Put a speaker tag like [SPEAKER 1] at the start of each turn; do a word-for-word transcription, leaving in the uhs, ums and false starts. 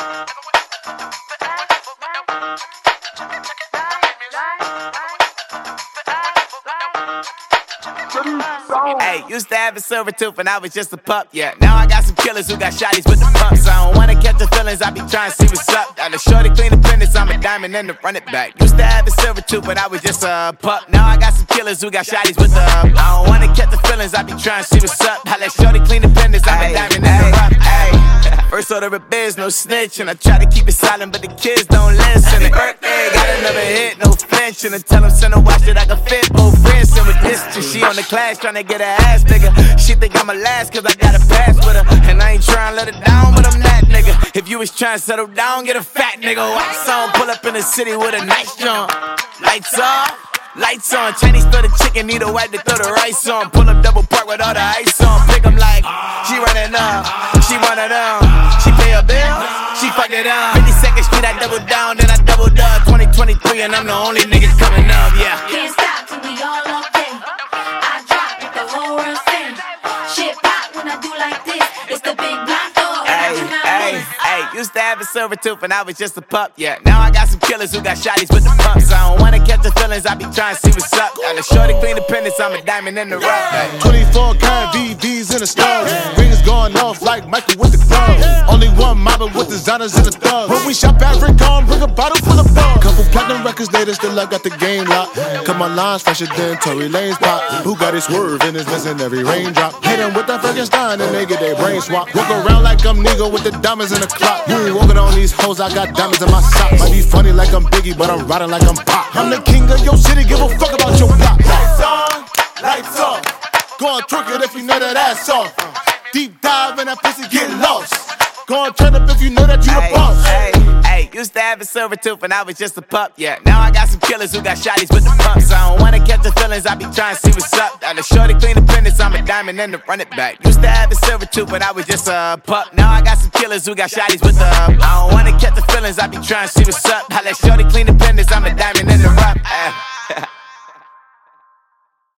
[SPEAKER 1] Hey, used to have a silver tooth and I was just a pup, yeah. Now I got some killers who got shotties with the pumps. I don't wanna catch the feelings, I be trying to see what's up. Got a shorty clean the pendants, I'm a diamond and to run it back. Used to have a silver tooth, but I was just a pup. Now I got some killers who got shotties with the I don't wanna catch the feelings, I be trying to see what's up. I let shorty clean the pendants, I'm a diamond and to run it. First order of biz, no snitch, and I try to keep it silent, but the kids don't listen. Happy birthday, got another hit, no flinch, and I tell them send a watch that I can fit both wrists. And with this, she on the class trying to get her ass bigger. She think I'm a last cause I got a pass with her, and I ain't trying to let her down, but I'm that nigga. If you was trying to settle down, get a fat nigga. Wax on, pull up in the city with a nice jump. Lights off. Lights on, Chinese throw the chicken, need a wipe to throw the rice on. Pull up double park with all the ice on. Pick 'em like, she running up, she one of them. She pay her bill, she fuck it up. fifty-second Street, I double down, then I doubled up. twenty twenty-three, and I'm the only nigga coming up, yeah.
[SPEAKER 2] Can't stop till we all okay. I drop it, the whole world sing. Shit pop when I do like this. It's the big block door.
[SPEAKER 1] Hey, hey, hey, used to have a silver tooth and I was just a pup, yeah. Now I got some killers who got shotties with the pumps. I don't wanna catch the feelings, I be trying to see what's up. Got a shorty clean the pendants, I'm a diamond in the rough. Hey.
[SPEAKER 3] twenty-four karat V Vs in the stars. Rings going off like Michael with the gloves. Only one mobbing with designers in the thugs. When we shop at Rick on, bring a bottle full of bug. Couple platinum records later, still I got the game locked. Cut my lines fresher than Tory Lane's pop. Who got his swerve and is missing every raindrop. Hit him with that Frankenstein and they get their brain swap. Walk around like I'm Nego with the diamonds in the clock. You ain't walking on these hoes, I got diamonds in my socks. Might be funny like I'm Biggie, but I'm riding like I'm Pop. I'm the king of your city, give a fuck about your block. Lights on, lights off. Go on, twerk it if you know that ass off. Deep dive in that pussy, get lost. Go on, turn up if you know that you the boss.
[SPEAKER 1] Hey, hey, used to have a silver tooth and I was just a pup, yeah. Now I got some killers who got shotties with the pumps. I don't wanna catch the feelings, I be trying to see what's up. Got a shorty clean the pendants, I'm a diamond and to run it back. Used to have a silver tooth, but I was just a pup. Now I got some killers who got shotties with the I don't wanna catch the feelings, I be trying to see what's up. I let shorty clean the pendants, I'm a diamond in the rough.